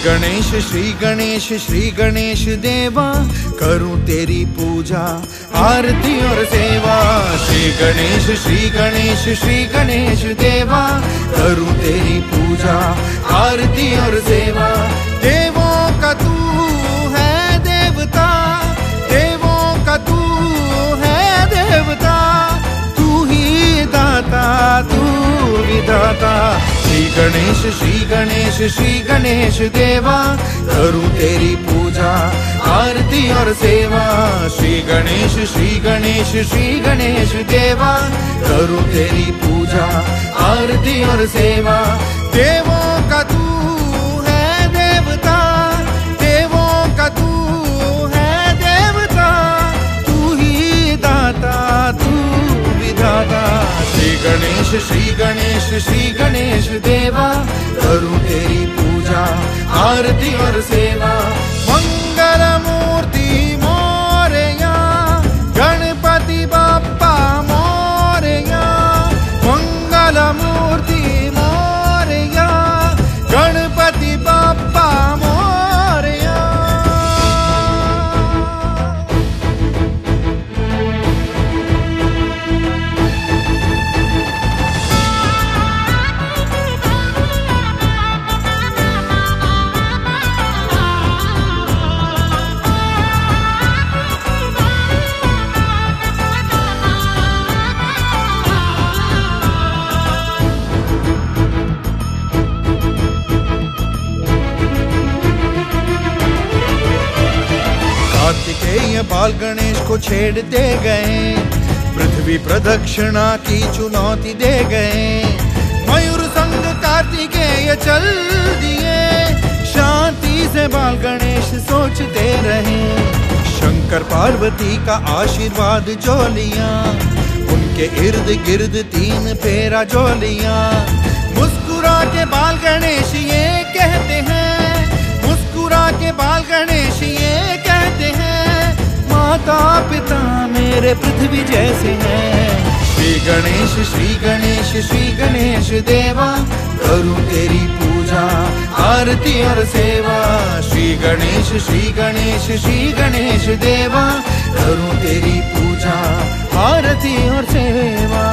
श्री गणेश देवा, करूं तेरी पूजा आरती और सेवा। श्री गणेश देवा, करूं तेरी पूजा आरती और सेवा। देवों का तू है देवता, देवों का तू है देवता, तू ही दाता तू विधाता। श्री गणेश देवा, करूं तेरी पूजा आरती और सेवा। श्री गणेश देवा, करूं तेरी पूजा आरती और सेवा। देवों का तू है देवता, देवों का तू है देवता, तू ही दाता तू विधाता। श्री गणेश देवा, करूं तेरी पूजा आरती और सेवा। मंगल मूर्ति मोरया, गणपति बाप्पा मोरया। मंगल मूर्ति मोरया, गणपति बाप्पा मोरया। कार्तिकेय बाल गणेश को छेड़ते गए, पृथ्वी प्रदक्षिणा की चुनौती दे गए। मयूर संग कार्तिकेय चल दिए, शांति से बाल गणेश सोचते रहे। शंकर पार्वती का आशीर्वाद जो लिया, उनके इर्द गिर्द 3 फेरा जो लिया। मुस्कुरा के बाल गणेश ये कहते हैं, मुस्कुरा के बाल गणेश ये कहते हैं, माता पिता मेरे पृथ्वी जैसे हैं। श्री गणेश देवा, करूं तेरी पूजा आरती और सेवा। श्री गणेश देवा, करूं तेरी पूजा आरती और सेवा।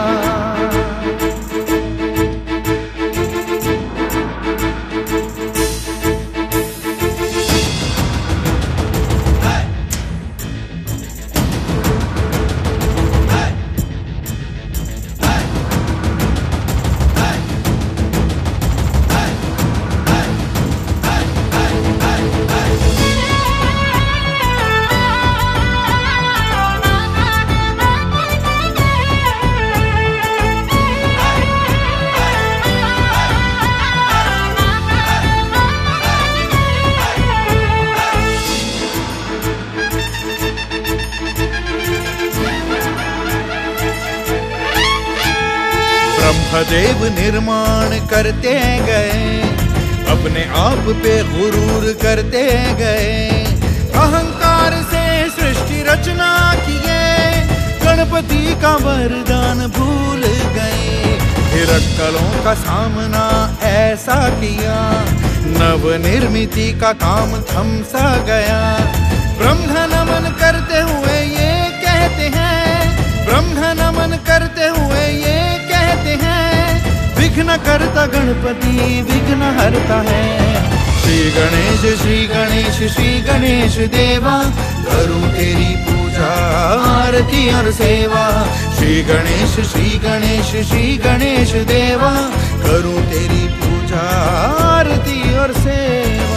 ब्रह्मदेव निर्माण करते गए, अपने आप पे गुरूर करते गए। अहंकार से सृष्टि रचना किए, गणपति का वरदान भूल गए। हिरक्कलों का सामना ऐसा किया, नव निर्मिति का काम थम सा गया। ब्रह्म नमन करते हुए ये कहते हैं, ब्रह्म नमन करते हुए ये कहते हैं, विघ्न करता गणपति विघ्न हरता है। श्री गणेश देवा, करूं तेरी पूजा आरती और सेवा। श्री गणेश देवा, करूं तेरी पूजा आरती और सेवा।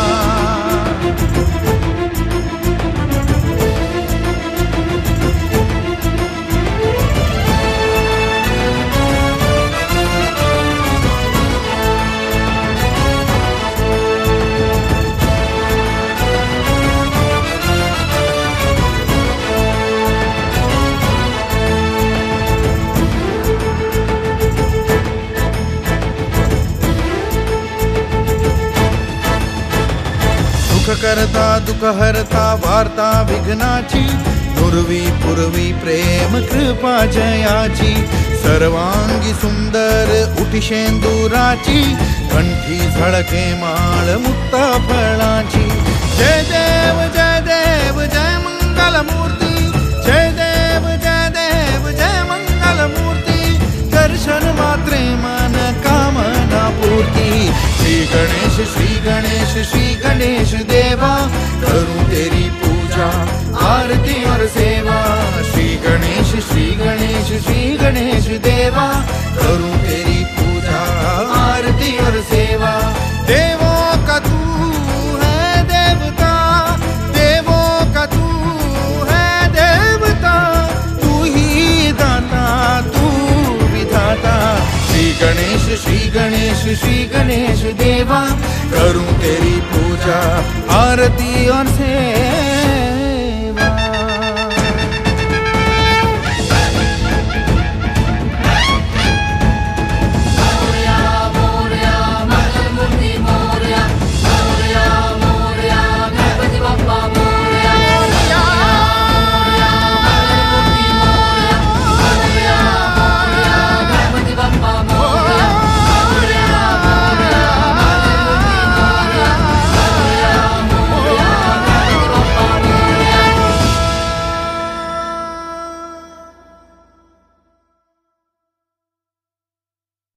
सुख करता दुख हरता वार्ता विघ्नाची, नुरवी पुरवी प्रेम कृपा जयाची। सर्वांगी सुंदर उठी शेंदुराची, कंठी झळके माळ मुक्ता फळाची. जय देव जय देव जय मंगल मूर्ती, जय देव जय देव जय मंगल मूर्ती. दर्शन मात्रे मन कामना पूर्ती. श्री गणेश श्री गणेश श्री गणेश देवा, करूं तेरी पूजा आरती और सेवा. श्री गणेश श्री गणेश श्री गणेश देवा, करूं तेरी पूजा आरती और सेवा. देवों का तू है देवता, देवों का तू है देवता, तू ही दाता तू विधाता. श्री गणेश श्री गणेश श्री गणेश देवा, करूं तेरी पूजा आरती और सेवा.